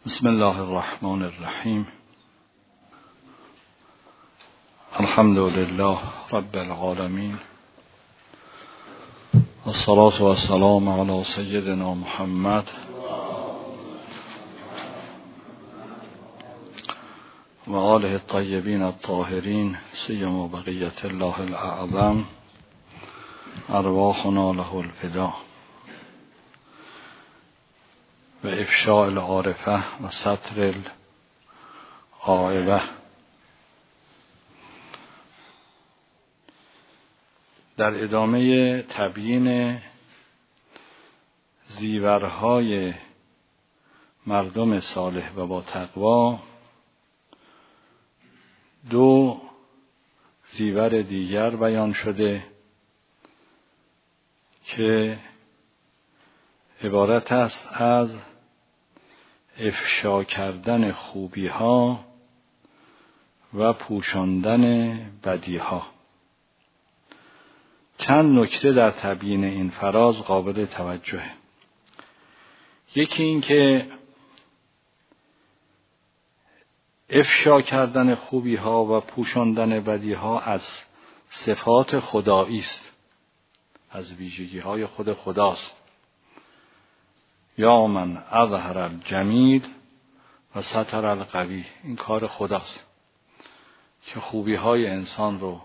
بسم الله الرحمن الرحیم. الحمد لله رب العالمین والصلاة والسلام علی سیدنا محمد و آله الطیبین الطاهرین سیما بقیة الله الاعظم ارواحنا له الفدا و افشاء العارفه و ستر العایبه. در ادامه تبیین زیورهای مردم صالح و با تقوا، دو زیور دیگر بیان شده که عبارت است از افشا کردن خوبی ها و پوشاندن بدی ها. چند نکته در تبیین این فراز قابل توجهه. یکی این که افشا کردن خوبی ها و پوشاندن بدی ها از صفات خدایی است، از ویژگی های خود خداست. یا من اظهر الجمیل و ستر القوی، این کار خداست که خوبی های انسان رو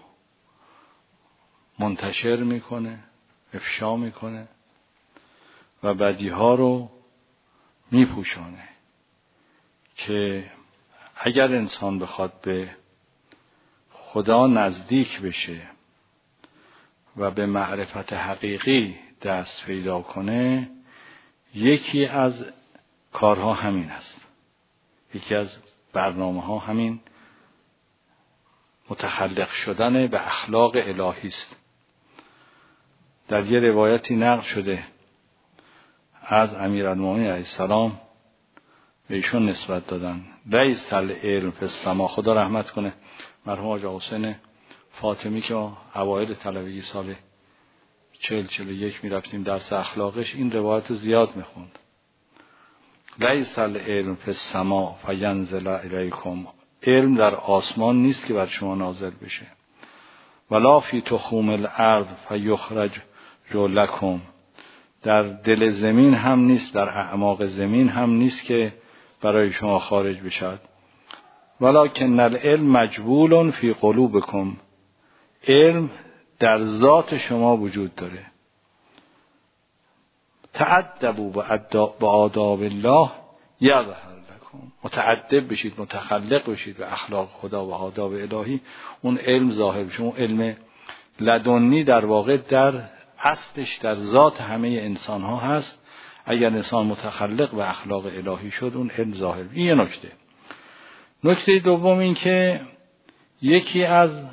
منتشر میکنه، افشا میکنه و بدی ها رو میپوشانه، که اگر انسان بخواد به خدا نزدیک بشه و به معرفت حقیقی دست پیدا کنه، یکی از کارها همین است، یکی از برنامه ها همین متخلق شدن به اخلاق الهی است. در یه روایتی نقل شده از امیرالمومنین علیه السلام، به ایشون نسبت دادن: لیس العلم فی السما. خدا رحمت کنه مرحوم آقا حسین فاطمی که اوایل طلبگی سال 40-41 میرفتیم درس اخلاقش، این روایت زیاد میخوند. لیس العلم فی السما فینزل الیکم. علم در آسمان نیست که بر شما نازل بشه. ولا فی تخوم الارض فیخرج لکم. در دل زمین هم نیست، در اعماق زمین هم نیست که برای شما خارج بشد. ولکن العلم مجبول فی قلوبکم. علم در ذات شما وجود داره. تأدبوا بآداب الله یظهر لکم. متأدب بشید، متخلق بشید به اخلاق خدا و آداب الهی، اون علم ظاهر بشه. اون علم لدنی در واقع در اصلش در ذات همه انسان ها هست. اگر انسان متخلق به اخلاق الهی شد، اون علم ظاهر. این یه نکته. نکته دوم این که یکی از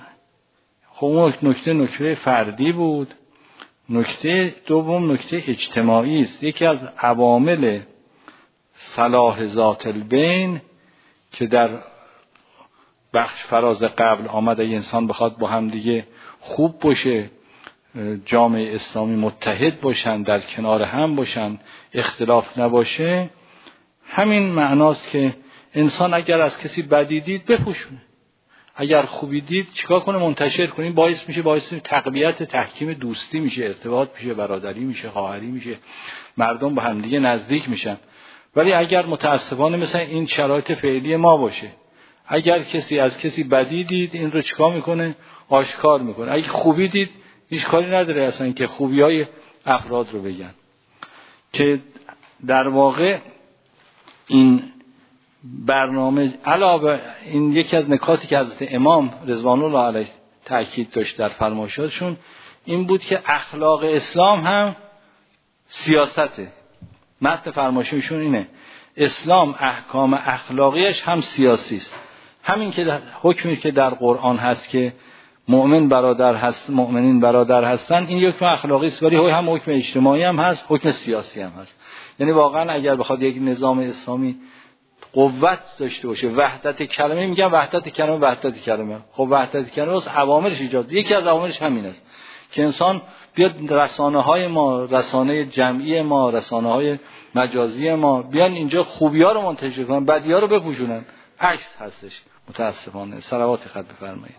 نکته فردی بود. نکته دوم نکته اجتماعی است. یکی از عوامل صلاح ذات البین که در بخش فراز قبل آمده، ای انسان بخواد با هم دیگه خوب باشه، جامعه اسلامی متحد باشن، در کنار هم باشن، اختلاف نباشه، همین معناست که انسان اگر از کسی بدی دید بپوشونه، اگر خوبی دید چیکار کنه؟ منتشر کنه. این باعث تقویت تحکیم دوستی میشه، ارتباط میشه، برادری میشه، خواهری میشه، مردم با هم دیگه نزدیک میشن. ولی اگر متاسفانه مثلا این شرایط فعلی ما باشه، اگر کسی از کسی بدی دید، این رو چیکار میکنه؟ آشکار میکنه. اگه خوبی دید هیچ کاری نداره اصلا که خوبیای افراد رو بگن. که در واقع این برنامه علاوه این یکی از نکاتی که حضرت امام رضوان الله علیه تاکید داشت در فرمایشاتشون این بود که اخلاق اسلام هم سیاسته. متن فرمایششون اینه: اسلام احکام اخلاقیش هم سیاسی است. همین که حکمی که در قرآن هست که مؤمن برادر هست، مؤمنین برادر هستن، این حکم اخلاقی است، ولی هم حکم اجتماعی هم هست، حکم سیاسی هم هست. یعنی واقعا اگر بخواد یک نظام اسلامی قوت داشته باشه، وحدت کلمه، میگم وحدت کلمه، خب وحدت کلمه از عواملش ایجاد، یکی از عواملش همین است که انسان بیاد رسانه‌های ما، رسانه جمعی ما، رسانه‌های مجازی ما بیان اینجا خوبی‌ها رو منتشر کنن، بدی‌ها رو بپوشونن. عکس هستش متاسفانه. صلوات خط بفرمایید.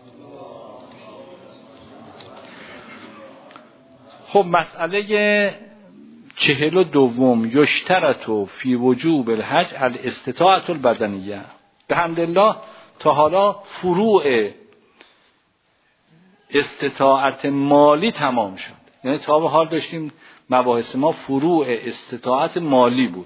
خب مسئله 42 یشترط فی وجوب الحج الاستطاعة البدنیه. بحمدالله تا حالا فروع استطاعت مالی تمام شد. یعنی تا به حال داشتیم مباحث ما فروع استطاعت مالی بود.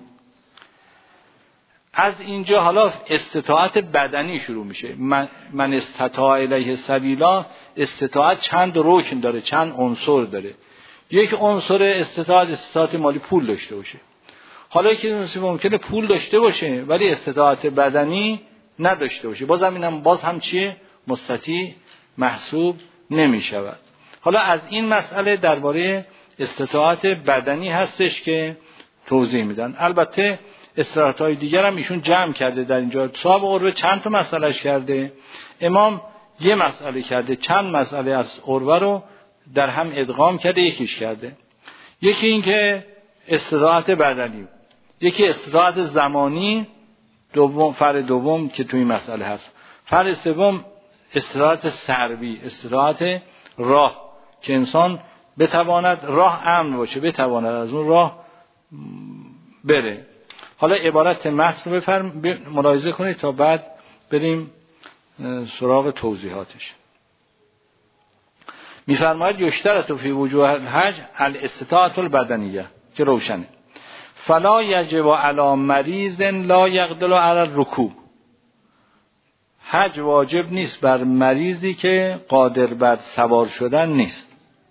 از اینجا حالا استطاعت بدنی شروع میشه. من استطاع الیه سبیلا، استطاعت چند رکن داره، چند عنصر داره. یک عنصر استطاعت مالی پول داشته باشه. حالا که ممکنه پول داشته باشه ولی استطاعت بدنی نداشته باشه، باز هم چیه؟ مستطیع محسوب نمی شود. حالا از این مسئله درباره استطاعت بدنی هستش که توضیح میدن. البته استطاعت‌های دیگر هم ایشون جمع کرده در اینجا. صاحب عروه چند تا مسئلهش کرده، امام یه مسئله کرده، چند مسئله از عروه رو در هم ادغام کرده، یکیش کرده. یکی این که استطاعت بدنی، یکی استطاعت زمانی، فرع دوم که توی مسئله هست. فرع سوم استطاعت سربی، استطاعت راه، که انسان بتواند راه امن باشه، بتواند از اون راه بره. حالا عبارت متن رو ملاحظه کنید تا بعد بریم سراغ توضیحاتش. میفرماید یشترط فی وجوب الحج الاستطاعة البدنیه، که روشنه. فلا یجب علی مریض لا یقدر علی الرکوب. حج واجب نیست بر مریضی که قادر بر سوار شدن نیست.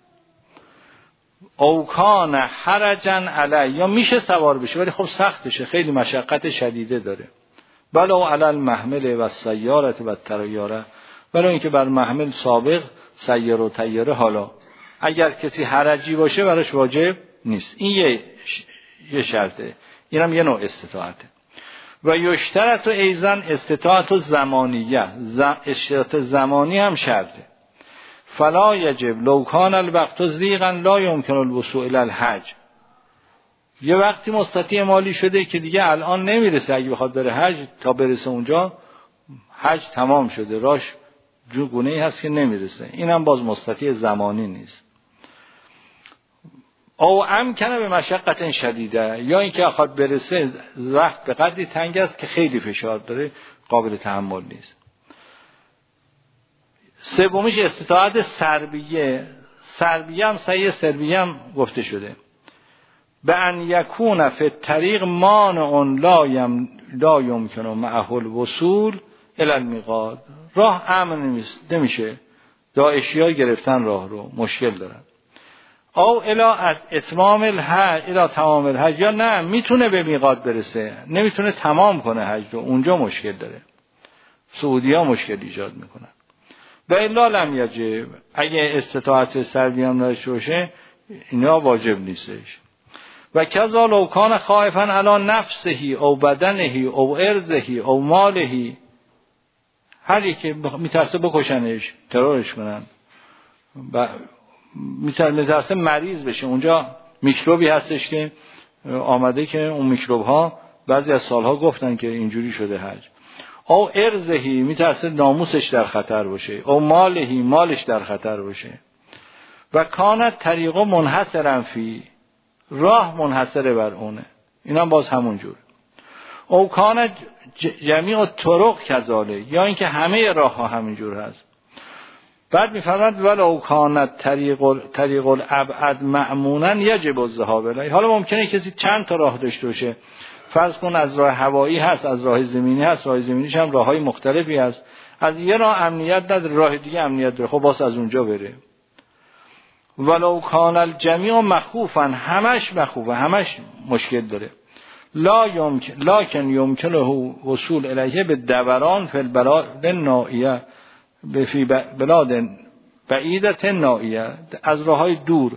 او کان حرجا علی، یا میشه سوار بشه ولی خب سختشه، خیلی مشقت شدیده داره. ولو علی المحمل و السیاره و الطیاره، ولو اینکه بر محمل سابق، سیاره و طیاره. حالا اگر کسی حرجی باشه براش واجب نیست. این یه شرطه، اینم یه نوع استطاعته. و یشترط ایضا استطاعت زمانیه، استطاعت زمانی هم شرطه. فلا یجب لو کان الوقت ضیقا لا یمکن الوصول الی الحج. یه وقتی مستطیع مالی شده که دیگه الان نمیرسه، اگه بخواد بره حج تا برسه اونجا حج تمام شده، راش گونه‌ای هست که نمیرسه، اینم باز مستطیع زمانی نیست. او امکنه به مشقت شدیده، یا اینکه بخواد برسه وقت به قدری تنگ است که خیلی فشار داره، قابل تحمل نیست. سومیش استطاعت سربیه. سربیه هم صحیح، سربیه هم گفته شده. به ان یکون فی الطریق مانع لا یمکن معه الوصول الی المیقات. راه امن نمیشه، داعشی‌ها گرفتن راه رو، مشکل دارن. او الا از اتمام الحج الا تمام الحج، یا نه میتونه به میقات برسه نمیتونه تمام کنه حج رو، اونجا مشکل داره. سعودی‌ها مشکل ایجاد میکنن. و الا لم یجب، اگه استطاعت سربی هم نداشته باشه اینا واجب نیستش. و کذا لو کان خائفا علی نفسه او بدنه او ارضه او ماله، هر یکی میترسه بکشنش، ترورش کنن، و میترسه مریض بشه. اونجا میکروبی هستش که آمده که اون میکروب ها بعضی از سالها گفتن که اینجوری شده حج. او ارزهی، میترسه ناموسش در خطر باشه، او مالهی، مالش در خطر باشه. و کانت طریقه منحصرا فی، راه منحصره بر اونه، اینم باز همون جور. او کانت جمیع طرق کذاله، یا اینکه همه راه ها همین جور هست. بعد میفرماید ولو کانت طریق الابعد مأمونا یجب الذهاب الیه. حالا ممکنه کسی چند تا راه داشته باشه، فرض کن از راه هوایی هست، از راه زمینی هست، راه زمینیش هم راههای مختلفی هست، از یه راه امنیت نداره، راه دیگه امنیت داره، خب باز از اونجا بره. ولو کان الجمیع مخوفا، همش مخوفه، همش مشکل داره. لکن یمکنه وصول الیه به دوران فی البلاد نائیه، فی بلاد بعیدت نائیه، از راههای دور،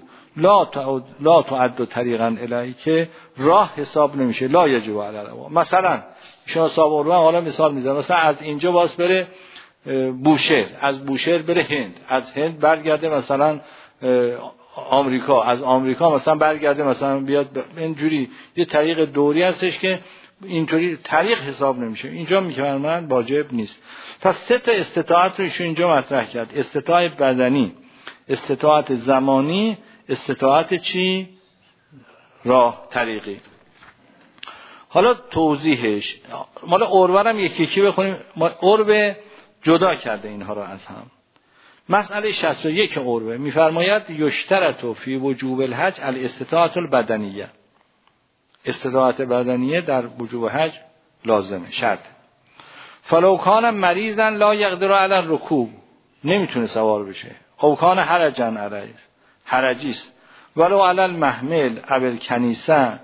لا تعد طریقا الیه، که راه حساب نمیشه. لا یجب علی العوام. مثلا شما صاحب رو حالا مثال میزنم، مثلا از اینجا باز بره بوشهر، از بوشهر بره هند، از هند برگرده مثلا آمریکا، از آمریکا مثلا برگرده مثلا بیاد اینجوری یه طریق دوری هستش که اینطوری طریق حساب نمیشه. اینجا میگن واجب نیست. پس 3 تا استطاعت رو ایشون اینجا مطرح کرد: استطاعت بدنی، استطاعت زمانی، استطاعت چی؟ راه طریقی. حالا توضیحش مال عروه هم یکی یکی بخونیم. عروه جدا کرده اینها رو از هم. مسئله 61 عروه میفرماید یشترط فی وجوب الحج الاستطاعت البدنیه. استطاعت بدنیه در وجوب حج لازمه، شرط. فلو کان مریضا لا یقدر علی الرکوب، نمیتونه سوار بشه. او کان حرجا علیه، حرجیست. ولو علی المحمل او الکنیسه،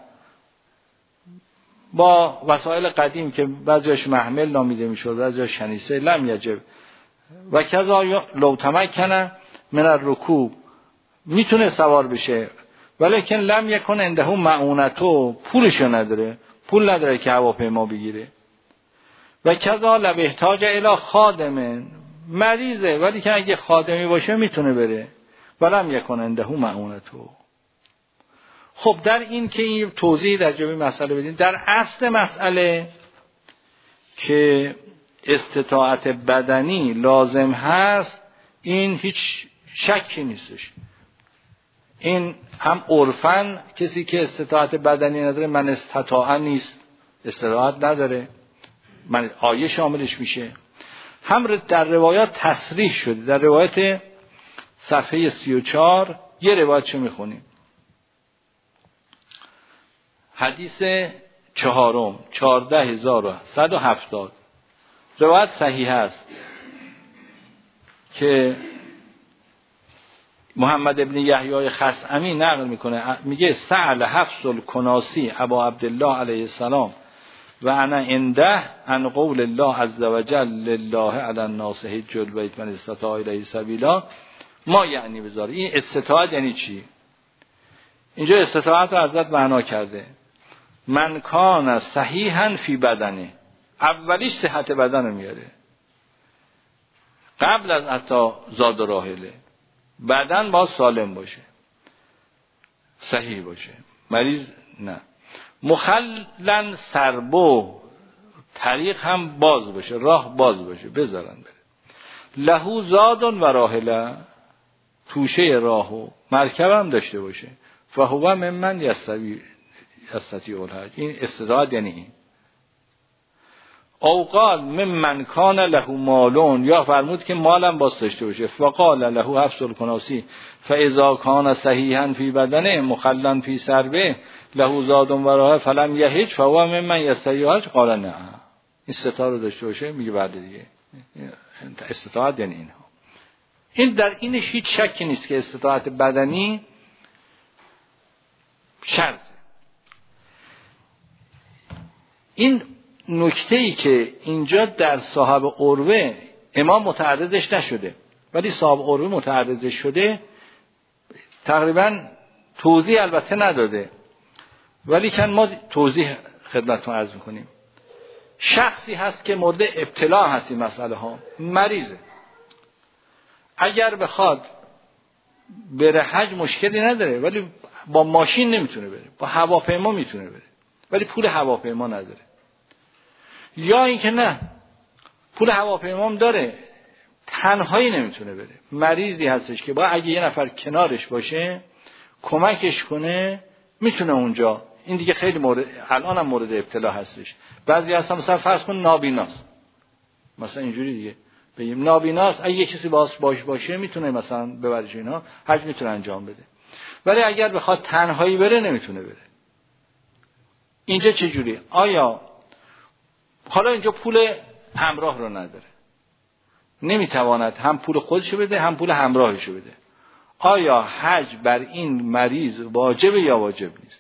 با وسایل قدیم که بعضیش محمل نامیده میشد بعضیش کنیسه، لم یجب. و کذا لو تمکن من الرکوب، میتونه سوار بشه ولیکن لم یکن عنده معونتو، پولشو نداره، پول نداره که هواپیما بگیره. و کذا لو احتاج الی خادم، مریضه ولی که اگه خادمی باشه میتونه بره. ولم یکن عنده معونتو. خب در این که این توضیح در جبه مسئله بدیم، در اصل مسئله که استطاعت بدنی لازم هست این هیچ شکی نیستش. این هم عرفاً کسی که استطاعت بدنی نداره من استطاعه نیست، استطاعت نداره، من آیه شاملش میشه. هم در روایات تصریح شده. در روایت صفحه 34 یه روایت چه میخونیم؟ حدیث 4 14170 روایت صحیح است که محمد ابن یحیی خثعمی نقل میکنه، میگه سأل حفص الکناسی ابا عبدالله علیه السلام و انا عنده عن قول الله عز وجل لله علی الناس حج البیت من استطاع الیه سبیلا. ما یعنی بذاره این استطاعت یعنی چی؟ اینجا استطاعت رو حضرت معنا کرده من کان صحیحا فی بدنه، اولیش صحت بدن رو میاره قبل از حتی زاد و راحله. بدن باید سالم باشه، صحیح باشه، مریض نه. مخلن سربو، طریق هم باز باشه، راه باز باشه، بذارن بره. لهو زادون و راحله، توشه راه و مرکب هم داشته باشه. فهو ممن یستطیع الحج، این استطاعت یعنی این. او قال ممن کان له مالون، یا فرمود که مالم باز داشته باشه. فقال له حفص الکناسی فاذا کان صحیحا فی بدنه مخلن فی سربه له زاد و راه فلم یحج فهو ممن یستطیع الحج. قال نه، این ستا رو داشته باشه. میگه بعد دیگه استطاعت یعنی اینها. این در اینش هیچ شکی نیست که استطاعت بدنی شرطه. این نکته‌ای که اینجا در صاحب عروه امام متعرضش نشده ولی صاحب عروه متعرضش شده، تقریبا توضیح البته نداده ولی کن ما توضیح خدمتتون عرض میکنیم. شخصی هست که مورد ابتلا هست این مسئله ها، مریضه، اگر بخواد بره حج مشکلی نداره ولی با ماشین نمیتونه بره، با هواپیما میتونه بره ولی پول هواپیما نداره. یا اینکه نه پول هواپیما هم داره تنهایی نمیتونه بره، مریضی هستش که با اگه یه نفر کنارش باشه کمکش کنه میتونه اونجا. این دیگه خیلی مورد الان هم مورد ابتلا هستش. بعضی هستن مثلا فرض کن نابیناست، مثلا اینجوری دیگه بگیم نابیناست، اگه یه کسی باشه میتونه مثلا ببرش اینا حج میتونه انجام بده. ولی اگر بخواد تنهایی بره نمیتونه بره. اینجا چه جوری؟ آیا حالا اینجا پول همراه رو نداره، نمیتواند هم پول خودشو بده هم پول همراهشو بده. آیا حج بر این مریض واجبه یا واجب نیست؟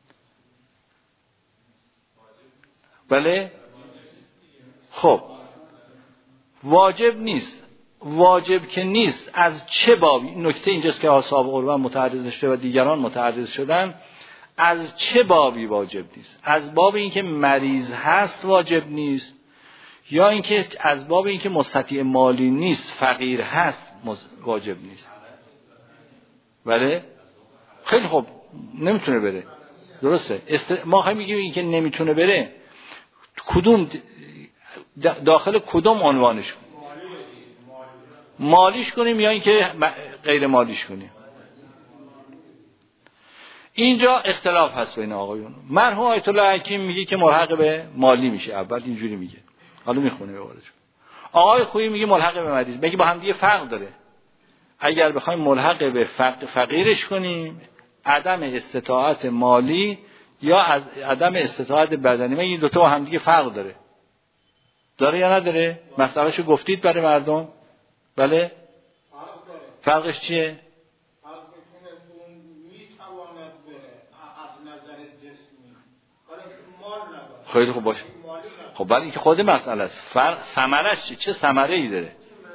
بله؟ خب واجب نیست. واجب که نیست از چه بابی؟ نکته اینجاست که اصحاب عروه متعرض شده و دیگران متعرض شدن. از چه بابی واجب نیست؟ از باب اینکه مریض هست واجب نیست، یا اینکه از باب اینکه مستطیع مالی نیست، فقیر هست واجب نیست؟ بله خیلی خوب نمیتونه بره. درسته. ما هم میگیم این که نمیتونه بره کدوم داخل کدوم عنوانش کنیم؟ مالیش کنیم یا اینکه غیر مالیش کنیم؟ اینجا اختلاف هست بین آقایون. مرحوم آیت الله حکیم میگه که ملحق به مالی میشه، اول اینجوری میگه، حالا میخونه به وارد. آقای خویی میگه ملحق به مریض. میگه با هم دیگه فرق داره. اگر بخوایم ملحق به فقیرش کنیم، عدم استطاعت مالی یا از عدم استطاعت بدنی، این دو تا با هم دیگه فرق داره یا نداره؟ مسئلهشو گفتید برای مردم؟ بله؟ فرقش چیه؟ خیلی خوب باشه. خب ولی اینکه خود مسئله است. فرق ثمرش چه ثمره‌ای داره؟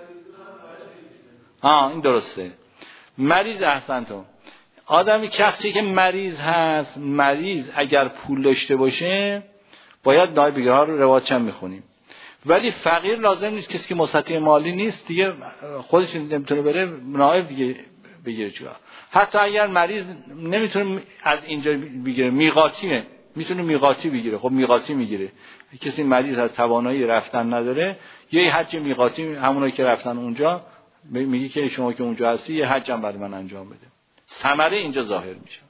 این درسته. مریض احسنتون. آدمی شخصی که مریض هست، مریض اگر پول داشته باشه باید نایب بگیره، ها رو روایت هم میخونیم. ولی فقیر لازم نیست، کسی که مستطیع مالی نیست دیگه خودش نمیتونه بره نایب دیگه بگیره. چرا؟ حتی اگر مریض نمیتونه از اینجا بگیره، میقاتیه، میتونه میقاتی بگیره. خب میقاتی میگیره. کسی مریض از توانایی رفتن نداره، یه حج میقاتی، همونایی که رفتن اونجا میگه که شما که اونجا هستی یه حج هم برای من انجام بده. ثمره اینجا ظاهر میشه.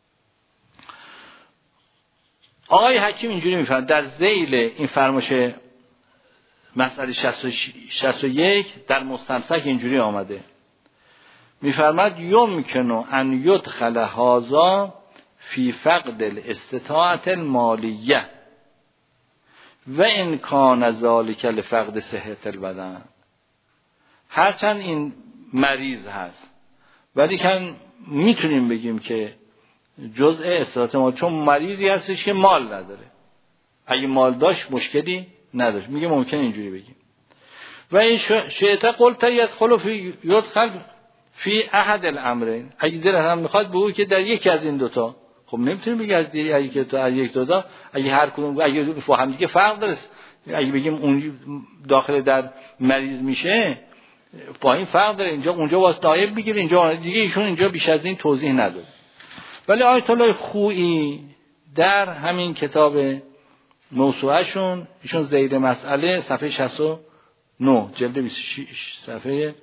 آقای حکیم اینجوری میفرماید در ذیل این فرمایش مسئله 61 در مستمسک اینجوری آمده، میفرماید یمکن ان یدخل هذا فی فقد الاستطاعت المالیه و ان کان ذلک لفقد صحت البدن. هرچند این مریض هست ولی کن میتونیم بگیم که جزء استطاعت مال، چون مریضی هستش که مال نداره. اگه مال داشت مشکلی نداشت. میگه ممکن اینجوری بگیم. و این شیطه قلت یدخل فی احد الامرین. اگه دل هم میخواد بگو که در یکی از این دوتا. خب نمیتونیم بگیم از یک دوتا. اگه هر کدوم اگه هم دیگه فرق داره. اگه بگیم اون داخل در مریض میشه با این فرق داره. اینجا اونجا واسه نایب بگیره، اینجا دیگه. ایشون اینجا بیش از این توضیح نداره. ولی آیت الله خویی در همین کتاب موسوعهشون ایشون ذیل مسئله صفحه 69 جلد 26 صفحه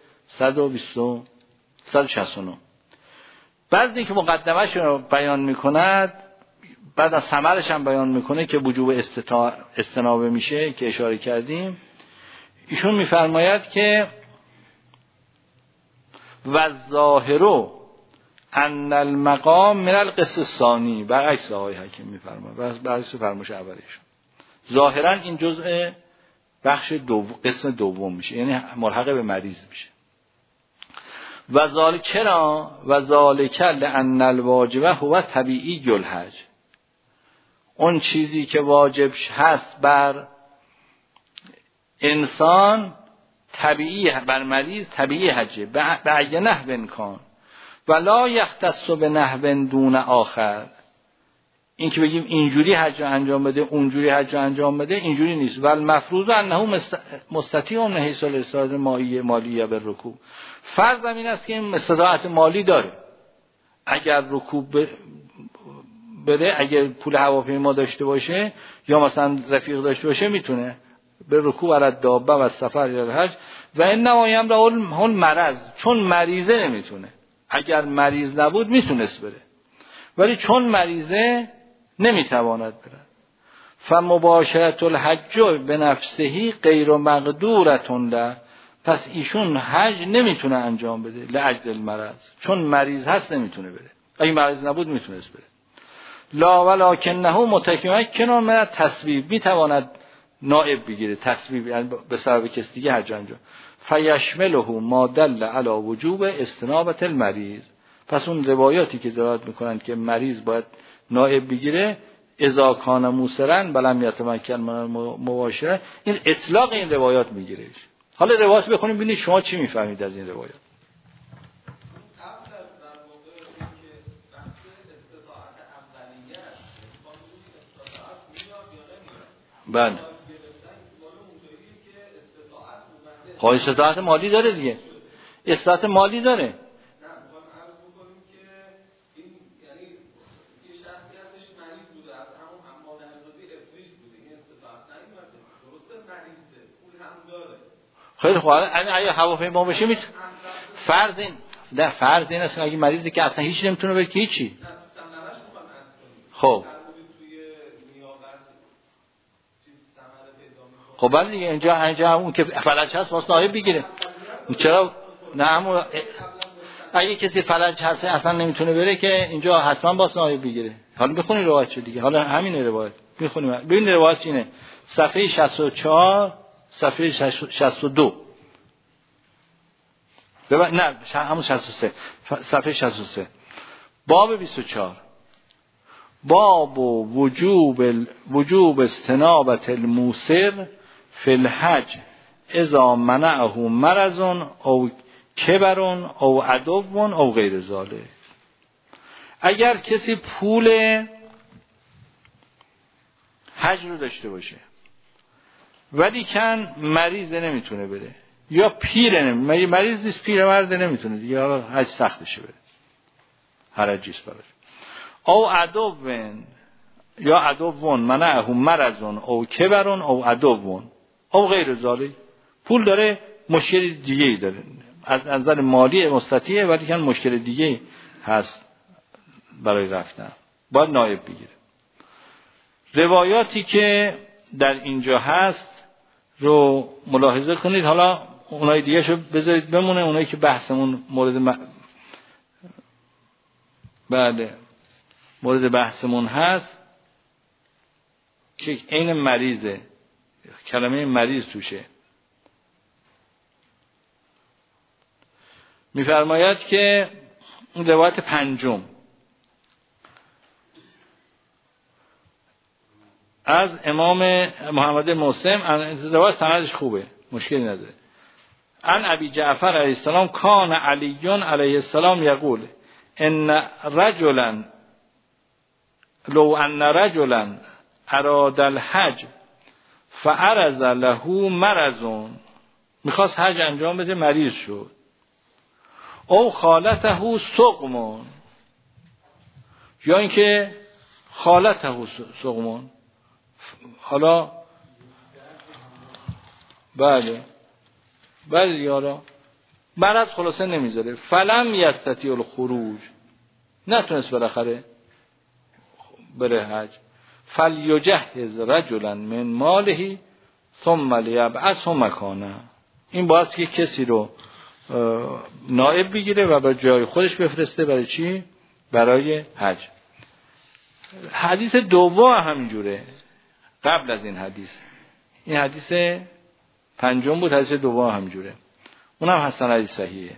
169 بعد اینکه مقدمه‌اش رو بیان میکند، بعد از ثمرش هم بیان میکنه که وجوب استنابه میشه که اشاره کردیم. ایشون میفرماید که و ظاهرو ان المقام من القسم الثانی، برعکس آقای حکیم میفرماید، برعکس فرمایش اولیشون. ظاهرا این جزء بخش قسم دوم میشه، یعنی ملحق به مریض میشه. و ذالک چرا؟ و ذالک لان الواجب هو طبیعی الحج. اون چیزی که واجب هست بر انسان طبیعی، بر مریض طبیعی حجه به ای نحو کان ولا یختص به نحو دون آخر. این که بگیم اینجوری حج انجام بده اونجوری حج انجام بده اینجوری نیست. ول مفروض انه مستطیع من حیث الاستطاعت مالیه به رکوب. فرض این است که این استطاعت مالی داره. اگر رکوب بره، اگر پول هواپیما داشته باشه یا مثلا رفیق داشته باشه میتونه به رکوب علی الدابه و سفر الی الحج. و این نمایم را اون مرض، چون مریضه نمیتونه. اگر مریض نبود میتونست بره ولی چون مریضه نمیتواند بره. فمباشرة الحج بنفسه غیر مقدورة له. پس ایشون حج نمیتونه انجام بده لاجل المرض، چون مریض هست نمیتونه بره. اگه مریض نبود میتونست بره. لا ولکنه متمکن من التسبیب، میتواند نائب بگیره، تسبیب یعنی به سبب کسی دیگه حج انجام. فیشمله ما دل علی وجوب استنابة المریض. پس اون روایاتی که دلالت میکنند که مریض باید نائب بگیره، اذا کان موسرن بلم یتمکن من مباشره، این اطلاق این روایات میگیره. حالا روایات بخونیم ببینید شما چی میفهمید از این روایات. بله. خواهی استطاعت مالی داره دیگه. استطاعت مالی داره. خیلی خوب. اگه هواپیما بشه فرض این است که اگه مریضی که اصلا هیچ نمیتونه بره که هیچی. خب بعد دیگه اینجا اون که فلج هست واسه نایب بگیره. چرا نه؟ همون اگه کسی فلج هست اصلا نمیتونه بره که اینجا حتما واسه نایب بگیره. حالا بخونید روایت دیگه. حالا همین روایت میخونیم. ببین روایت اینه صفحه 64 صفحه 62 نه همون 63 صفحه 63 باب 24 باب وجوب استنابت الموسر فی الحج اذا منعه مرض او کبر او عدو او غیر ذلک. اگر کسی پول حج رو داشته باشه ولی کن مریض نمیتونه بره یا پیره مریض نیست پیرمرد نمیتونه دیگه حالا حج سختشه بره حرجیست براش او عدو یا عدو منعه مرض او کبر او عدو او غیر ذلک. پول داره مشکل دیگه ای داره از نظر مالی مستطیعه ولی کن مشکل دیگه هست برای رفتن باید نایب بگیره. روایاتی که در اینجا هست رو ملاحظه کنید. حالا اونای دیگه شو بذارید بمونه. اونایی که بحثمون مورد بحثمون هست که عین مریضه، کلمه مریض توشه. میفرماید که این روایت پنجم از امام محمد مسلم، روایت سندش خوبه مشکلی نداره. عن ابی جعفر علیه السلام کان علی علیه السلام یقول ان رجلا لو ان رجلا اراد الحج فعرض له مرض، میخواست حج انجام بده مریض شد، او خالته سقم، یا اینکه خالته سقم، حالا بله یارا مرض خلاصه نمیذاره، فلم یستطیع الخروج، نتونست بالاخره بره حج، فلیجهز رجلا من ماله ثم لیبعثه مکانه. این باید که کسی رو نائب بگیره و به جای خودش بفرسته. برای چی؟ برای حج. حدیث دوم همینجوره قبل از این حدیث پنجم بود، حدیث دوم همینجوره، اونم حسن حدیث صحیحه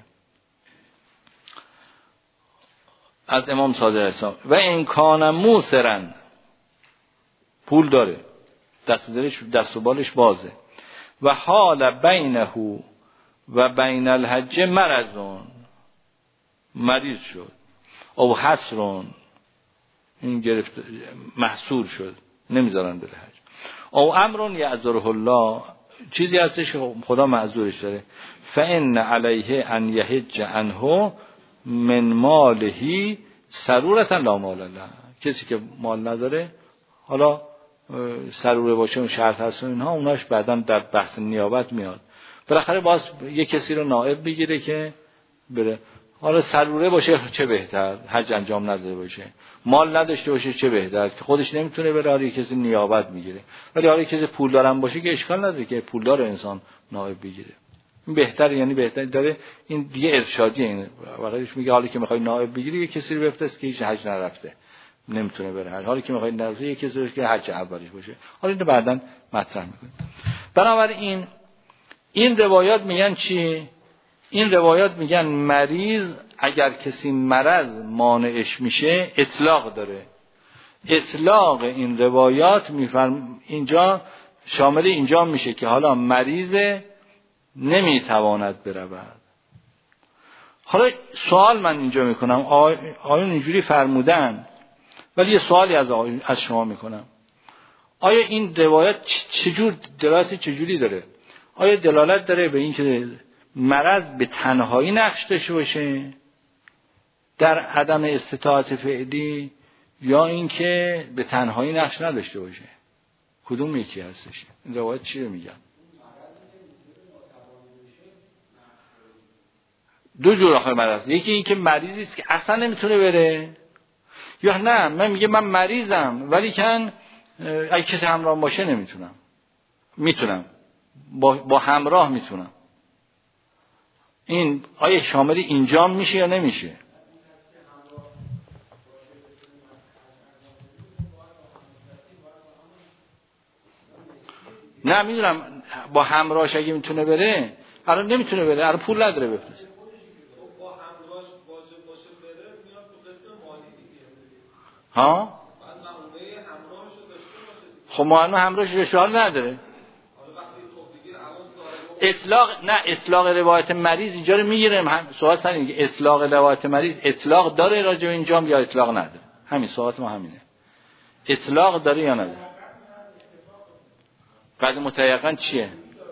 از امام صادق اسلام. و این کان موسرن، پول داره، دست و بالش بازه، و حال بینه و بین الحج مرضون، مریض شد، او حسرون، این گرفت محصور شد نمیذارن بره حج، او امرون یعذره الله، چیزی هستش خدا معذورش داره، فان علیه ان یحج عنه من ماله سرورتا لا مال له. کسی که مال نداره، حالا سروره باشه اون شرط هست و اینها، اوناش بعداً در بحث نیابت میاد. بالاخره باز یک کسی رو نائب بگیره که بره. حالا سروره باشه چه بهتر، حج انجام نداده باشه، مال نداشته باشه چه بهتر که خودش نمیتونه بره، حالا یک کسی نیابت میگیره. ولی حالا یک کسی پول دارم باشه که اشکال نداره که پولدار انسان نائب بگیره، این بهتره. یعنی بهتر داره، این دیگه ارشادیه. این واقعیش میگه حالا که میخوای نائب بگیری یک کسی رو بفرست که هیچ حج نرفته نمیتونه بره حج، حالا که میخوای نرفته یک کسی رو که حج اولیش باشه. حالا اینو بعداً مطرح میکنیم. بنابراین این روایات میگن چی؟ این روایات میگن مریض اگر کسی مرض مانعش میشه اطلاق داره. اطلاق این روایات اینجا شامل اینجا میشه که حالا مریض نمیتواند برود. حالا سوال من اینجا میکنم، آیون اینجوری فرمودن، ولی یه سوالی از شما میکنم، آیا این روایت دلالت چجوری داره؟ آیا دلالت داره به این که مرض به تنهایی نقش داشته باشه در عدم استطاعت فعلی، یا این که به تنهایی نقش نداشته باشه؟ کدوم یکی هستش؟ این روایت چی رو میگن؟ دو جور آخه مرض، یکی این که مریضی است که اصلا نمیتونه بره، یا نه من میگه من مریضم ولی کن اگه کسی همراه باشه میتونم با همراه میتونم. این آیا شامل اینجا میشه یا نمیشه؟ نه میدونم با همراهش اگه میتونه بره، الان نمیتونه بره، الان پول نداره بفرسته. با همراهش واجب باشه بره میاد تو قسم مالی دیگه. ها؟ بعد معموله همراهش رو داشته باشه. خب معلومه همراهش رشوه نداره. اطلاق روایت مریض اینجا رو میگیره. سوال سر اینه که اطلاق روایت مریض اطلاق داره راجع به اینجام یا اطلاق نداره؟ همین سوالات ما همینه. اطلاق داره یا نداره؟ قد متیقن چیه؟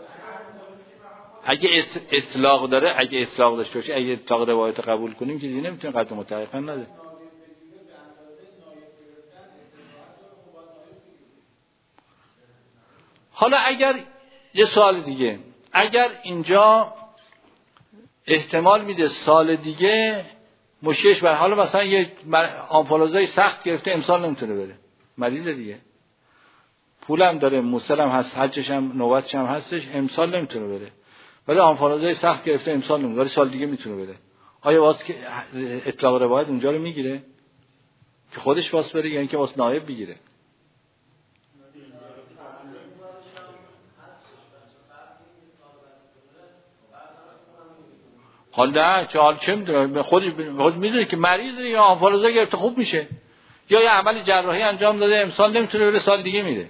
اگه اطلاق داره، اگه اطلاق داشته باشه، اگه اطلاق روایت قبول کنیم که دیگه نمیتونه قد متیقن نداره. حالا اگر یه سوال دیگه، اگر اینجا احتمال میده سال دیگه مشکلش بر، حالا مثلا یه آنفولانزای سخت گرفته امسال نمیتونه بره، مریض دیگه، پولم داره، موسلم هست، حجش هم نوبتش هم هستش، امسال نمیتونه بره، ولی آنفولانزای سخت گرفته امسال نمیتونه، ولی سال دیگه میتونه بره. آیا واسه که اطلاق روایت اونجا رو میگیره که خودش واسه بره یا اینکه واسه نایب بگیره؟ حالا چه میدونه، خود میدونه که مریضه یا آنفولانزا گرفته خوب میشه، یا یه عمل جراحی انجام داده امسال نمیتونه بره سال دیگه میره.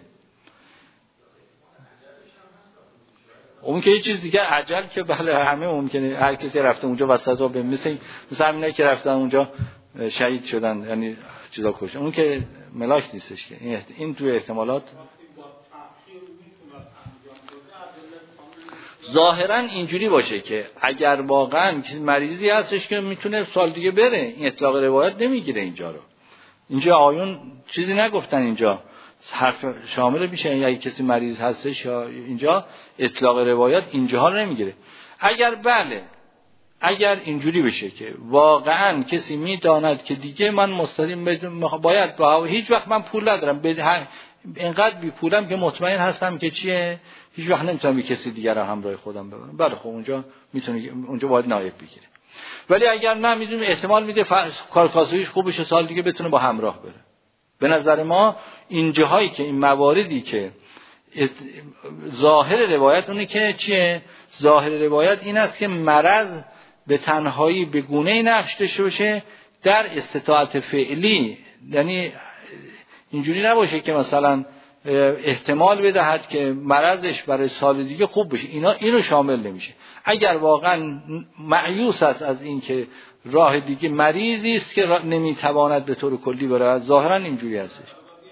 اون که یه چیز دیگه عجل که بله همه ممکنه، هر کسی رفته اونجا وسطا به مثل همینایی که رفتن اونجا شهید شدن، یعنی چیزا کشتن، اون که ملاک نیستش که این توی احتمالات ظاهرا اینجوری باشه که اگر واقعا کسی مریضی هستش که میتونه سال دیگه بره، این اطلاق روایت نمیگیره اینجا رو. اینجا آیون چیزی نگفتن اینجا حرف شامل میشه، یا کسی مریض هستش یا اینجا اطلاق روایت اینجاها رو نمیگیره. اگر بله، اگر اینجوری بشه که واقعا کسی میداند که دیگه من مستقیم باید با هیچ وقت من پول ندارم، اینقدر بی پولم که مطمئن هستم که چیه، هیچ وقت نمیتونم به کسی دیگر رو همراه خودم ببرم، بله خب اونجا میتونه، اونجا باید نایب بگیره. ولی اگر نه میدونیم احتمال میده کارکاسبیش خوب بشه سال دیگه بتونه با همراه بره. به نظر ما این جاهایی که این مواردی که ظاهر روایت اونه که چیه، ظاهر روایت این است که مرض به تنهایی به گونه‌ای نقش داشته باشه در استطاعت فعلی، یعنی اینجوری نباشه که مثلا احتمال بدهد که مرضش برای سال دیگه خوب بشه، اینو شامل نمیشه. اگر واقعا مایوس است از این که راه دیگه مریضی است که نمیتواند به طور کلی بره، ظاهرا اینجوری هستش.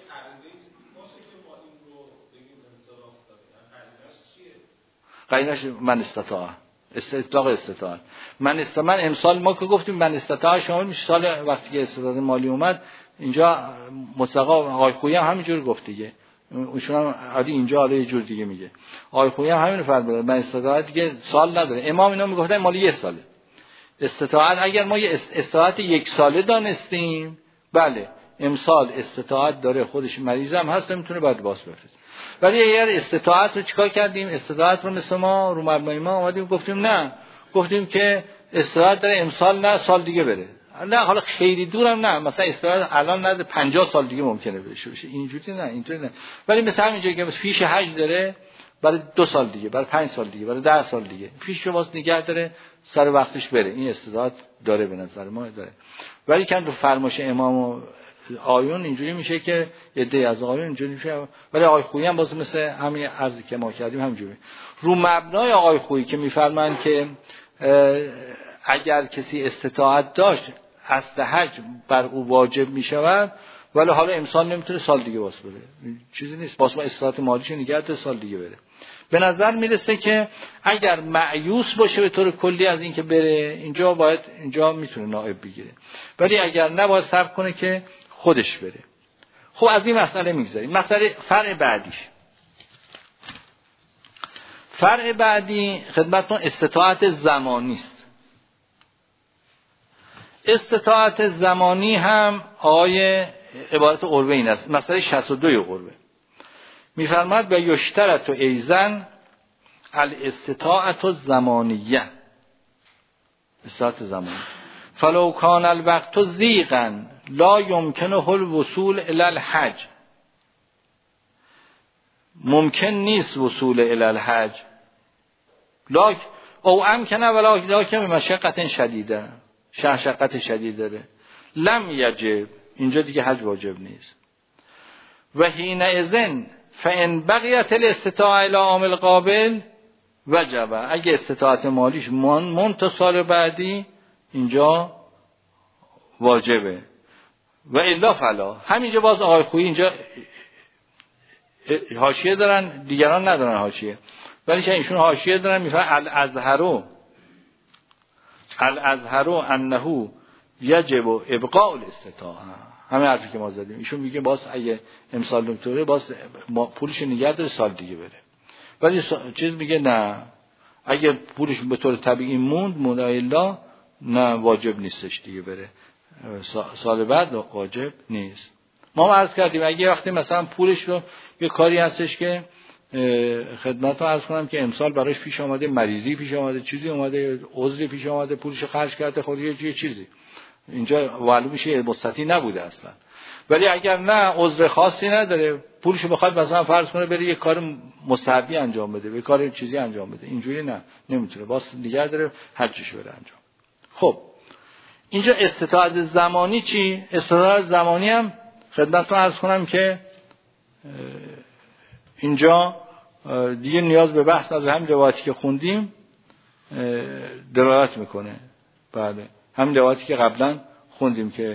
قرینش من استطاع، اطلاق استطاع. من امسال ما که گفتیم من استطاع شامل میشه سال وقتی که استعداد مالی اومد، اینجا مطلقا آقای خویی هم همینجور گفت دیگه، ایشون هم عادی اینجا حالا یه جور دیگه میگه. آقای خویی هم همین فرض بده، من استطاعت دیگه سال نداره. امام اینا میگفتن مال یه ساله استطاعت. اگر ما یه استطاعت یک ساله دانستیم، بله امسال استطاعت داره، خودش مریض هم هست نمیتونه بعد باز بفرست. ولی اگر استطاعت رو چیکار کردیم؟ استطاعت رو مثل ما رو مبنای ما اومدیم گفتیم نه، گفتیم که استطاعت داره امسال نه سال دیگه بره، نه حالا خیلی دورم نه، مثلا استطاعت الان نه 50 سال دیگه ممکنه بشه، اینجوری نه، اینطوری نه. ولی مثلا همینجوری که فیش حج داره برای 2 سال دیگه، برای 5 سال دیگه، برای 10 سال دیگه، فیش رو واسه نگه داره سر وقتش بره، این استطاعت داره به نظر ما داره. ولی کن رو فرمایش امام و آیون اینجوری میشه که عده از آیون اینجوری میشه، ولی آقای خویی هم باز مثل همین عرضی که ما کردیم همینجوری رو مبنای آقای خویی که میفرمایند که اگر کسی استطاعت داشت اصل حج بر او واجب میشود، ولی حالا امسال نمیتونه سال دیگه واسه بره، چیزی نیست، واسه استطاعت مالیش نگه داره سال دیگه بره. به نظر میرسه که اگر مایوس باشه به طور کلی از این که بره اینجا میتونه نائب بگیره، ولی اگر نه باید صبر کنه که خودش بره. خب از این مسئله میگذاریم. مسئله فرع بعدی خدمتتون استطاعت زمانی است. استطاعت زمانی هم آقای عبارت عروه این است. مسئله 62 عروه میفرماد و یشترط و ایزن الاستطاعت الزمانیه، استطاعت زمانی فلو کان الوقت ضیقا لا یمکنه الوصول الی الحج، ممکن نیست وصول الی الحج، او امکنه ولکن بمشقت شدیده، مشقت شدید داره، لم یجب، اینجا دیگه حج واجب نیست. و حینئذ فان بقیت الاستطاعه الی عام القابل وجب، اگه استطاعت مالیش مون تا سال بعدی اینجا واجبه. و الا فلا، همینجا باز آقای خویی اینجا حاشیه دارن، دیگران ندارن حاشیه، ولی که ایشون حاشیه دارن میفرمایند الازهر انه یجب ابقاء الاستطاعه، همه حرفی که ما زدیم. ایشون میگه باز اگه امسال دکتره باز پولش نگه داره سال دیگه بره، ولی چیز میگه نه، اگه پولش به طور طبیعی موند الا نه واجب نیستش دیگه بره، سال بعد واجب نیست. ما عرض کردیم اگه وقتی مثلا پولش رو یه کاری هستش که خدمت رو عرض کنم که امسال براش پیش آمده، مریضی پیش آمده، چیزی اومده، عذری پیش آمده، پولش خرج کرده، خود یه چیزی اینجا معلوم میشه مستطیع نبوده اصلا. ولی اگر نه عذر خاصی نداره، پولشو بخواد مثلا فرض کنه بره یه کار مستحبی انجام بده، یه کار چیزی انجام بده، اینجوری نه، نمیتونه، باز نگه داره حجش بره انجام. خب اینجا استطاعت زمانی چی؟ استطاعت زمانی هم خدمتتون عرض کنم که اینجا دیگه نیاز به بحث از همین روایتی که خوندیم دلالت میکنه. بله همین روایتی که قبلا خوندیم که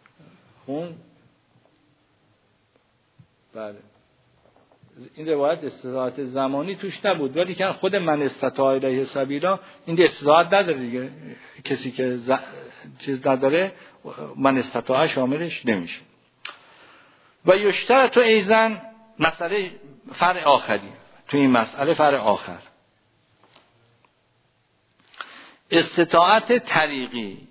بله این روایت استطاعت زمانی توش نبود، ولی که خود من استطاع الیه سبیلا این استطاعت نداره دیگه، کسی که چیز نداره من استطاع شاملش نمیشه. و یشترط و ایزن مسئله فرع آخری تو این مسئله، فرع آخر استطاعت طریقی.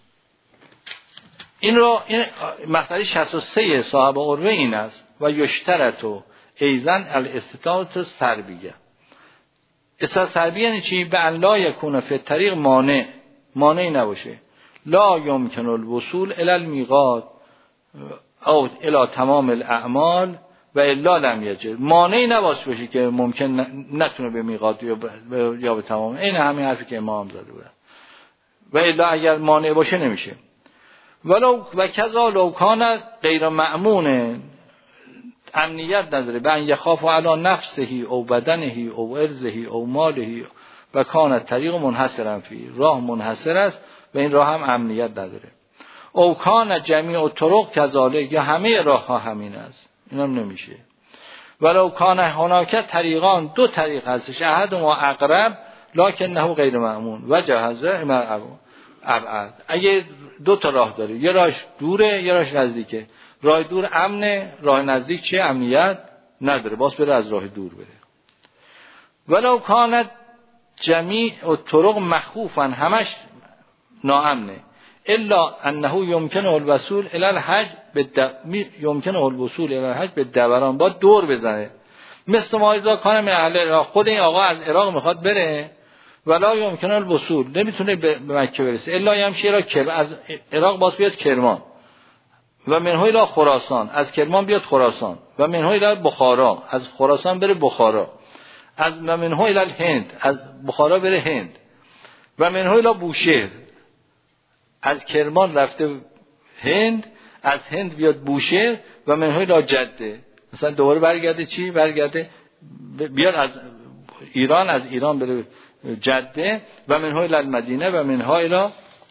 این مسئله 63 صاحب عروه این است و یشترط و ایزن الاستطاعت سربیه. استطاعت سربیه یعنی چی؟ به ان لا یکون فی الطریق مانع نباشه، لا یمکن الوصول الی المیقات او الی تمام الاعمال و الا لم یجب، مانعی نباشه که ممکن نتونه به میقات یا به تمام، این همین حرفی که امام زده بود، و الا اگر مانع باشه نمیشه. ولو و کذا لو کان غیر مأمون، امنیت نداره، به ان یخاف علی نفسه او بدنه او ارزه او ماله و کان طریق منحصرا فی، راه منحصر است و این راه هم امنیت نداره. او کان جمیع الطرق کذالک، یا همه راه ها همین است، اینم نمیشه. ولو کان هناک طریقان، دو طریق هستش، احد و اقرب لکنه غیر مأمون و جهازه ابعد، اگه دو تا راه داره، یه راهش دوره یه راهش نزدیکه، راه دور امنه، راه نزدیک چه امنیت نداره، باز بره از راه دور بره. ولو کانت جمیع الطرق مخوفا، همش ناامنه، الا انه یمکن الوصول الی الحج یمکن الوصول الی الحج به دوران، با دور بزنه، مثل ما اذا کان من اهل عراق، خود این آقا از عراق میخواد بره ولا یمکن الوصول، نمیتونه به مکه برسه، الا یمشی الی از عراق باز بیاد کرمان و منه الی خراسان، از کرمان بیاد خراسان و منه الی بخارا، از خراسان بره بخارا، از منه الی الهند، از بخارا بره هند و منه الی بوشهر، از کرمان رفته هند، از هند بیاد بوشهر و منه الی جده، مثلا دوباره برگرده چی؟ برگرده بیاد از ایران، از ایران بره جده و منه الی المدینه و منه الی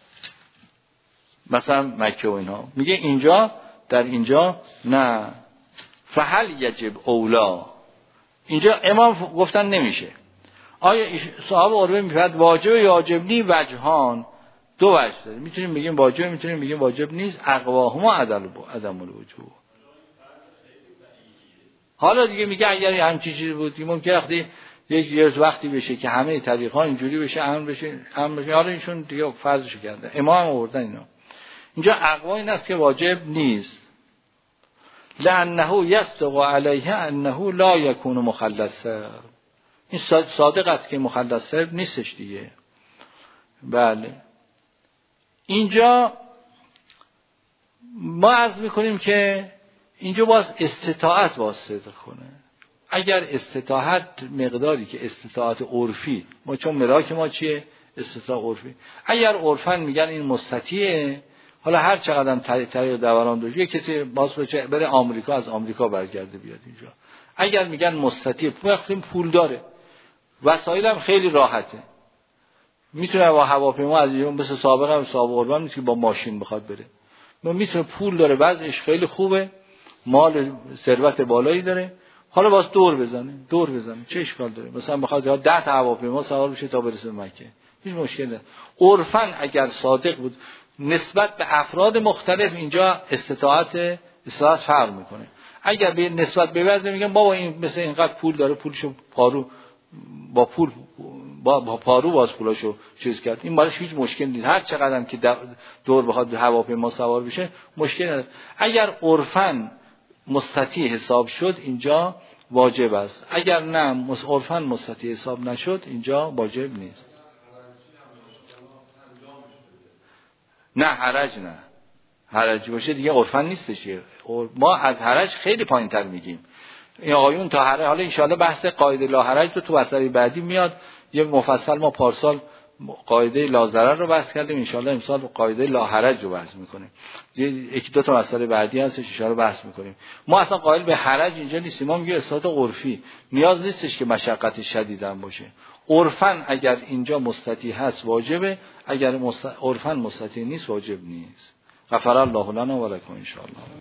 مثلا مکه و اینها. میگه اینجا در اینجا نه، فهل یجب اولا، اینجا امام گفتن نمیشه. آیا صاحب عروه میفرد واجب یا واجب نی؟ وجهان، دو وجه داره، میتونیم بگیم واجب، میتونیم بگیم واجب نیست، اقواهما عدم الوجوب. حالا دیگه میگه اگر همچین چیزی بود ممکنه وقتی بشه که همه طریق‌ها اینجوری بشه، امن بشه، حالا ایشون دیگه فرضش کرده، امام هم آوردن اینا. اینجا اقوا این است که واجب نیست. لأنه یصدق علیه انه لا یکون مخلصا، این صادق است که مخلص نیستش دیگه. بله اینجا ما عرض میکنیم که اینجا باز استطاعت باز صدق کنه. اگر استطاعت مقداری که استطاعت عرفی، ما چون ملاک ما چیه؟ استطاعت عرفی. اگر عرفاً میگن این مستطیعه، حالا هر چقدر طریق دوران داشت، یک کسی باز بره آمریکا، از آمریکا برگرده بیاد اینجا. اگر میگن مستطیع، وقتی پول داره، وسایل هم خیلی راحته، میتونه با هواپیما از اینجا، مثل سابق قربان نیست که با ماشین بخواد بره، میتونه، پول داره، وضعش خیلی خوبه، مال ثروت بالایی داره، حالا باز دور بزنه چه اشکال داره؟ مثلا بخواد 10 تا هواپیما سوار بشه تا برسه مکه، هیچ مشکلی نداره. عرفاً اگر صادق بود نسبت به افراد مختلف، اینجا استطاعت فرق میکنه. اگر به نسبت به وزن میگن بابا این مثلا اینقدر پول داره، پولشو پارو با پول با پارو باز پولاشو چیز کرد، این براش هیچ مشکل نیست. هر چقدر هم که دور بخواد هواپیما سوار بشه مشکل نداره. اگر عرفاً مستطیع حساب شد اینجا واجب است، اگر نه عرفاً مستطیع حساب نشد اینجا واجب نیست. نه حرج باشه دیگه عرفاً نیستش. ما از حرج خیلی پایین‌تر میگیم. این آقایون تا حرج، حالا انشاءالله بحث قاعده لا حرج رو تو مسئله بعدی میاد، یه مفصل. ما پارسال قاعده لا ضرر رو بحث کردیم، انشاءالله امسال قاعده لا حرج رو بحث میکنیم. یکی دو تا مسئله بعدی هستش اشاره بحث میکنیم. ما اصلا قائل به حرج اینجا نیستیم، ما میگیم اصلاحات عرفی، نیاز نیستش که مشقت شدید هم باشه. عرفاً اگر اینجا مستطیع هست واجبه، اگر عرفاً مستطیع نیست واجب نیست. غفر الله لنا و لکم ان شاء الله.